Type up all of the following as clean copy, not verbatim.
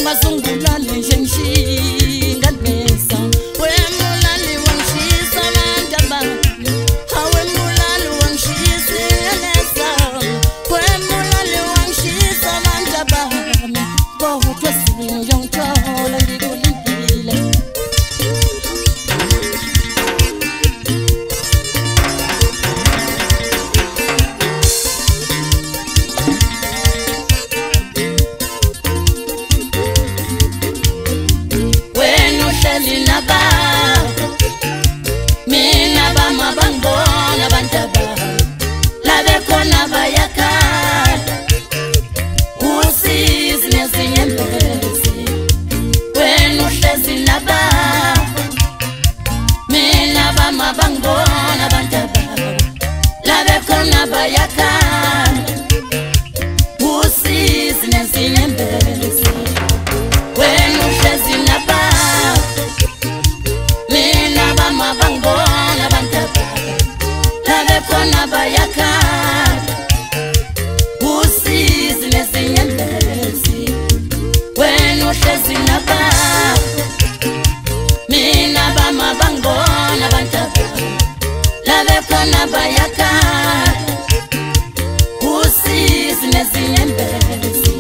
mazungulale njengishinga nesa wemulali wangishisa mandaba hawe mulali wangishisa nesa wemulali wangishisa mandaba bohotwe sinu yongthola ngikulimpile mina bamabangona bantaba labe khona bayakhala usizi nezinyembezi wena uhlezi naba mina bamabangona bantaba labe khona bayakhala usizi nezinyembezi wena uhlezi naba bangona bantaba labe khona bayakhala usizi nezinyembezi wena uhlezi naba mina bamabangona bantaba labe khona bayakhala usizi nezinyembezi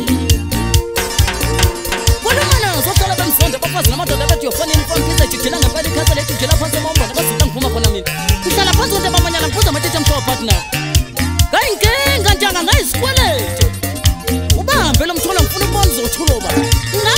kulumana sohlala bemsonde bafazi namadoda bathi yofana imfambiza jijela ngempela ikhasa lethu jela phansi emombona bazitha ngiphuma khona mina uhlala phansi konke mamanyana ngibuza amathethe mshawa partner ngayinkinga njanga ngayisikwelete ubambe lo mthola ngifuna ukubona uzothula ba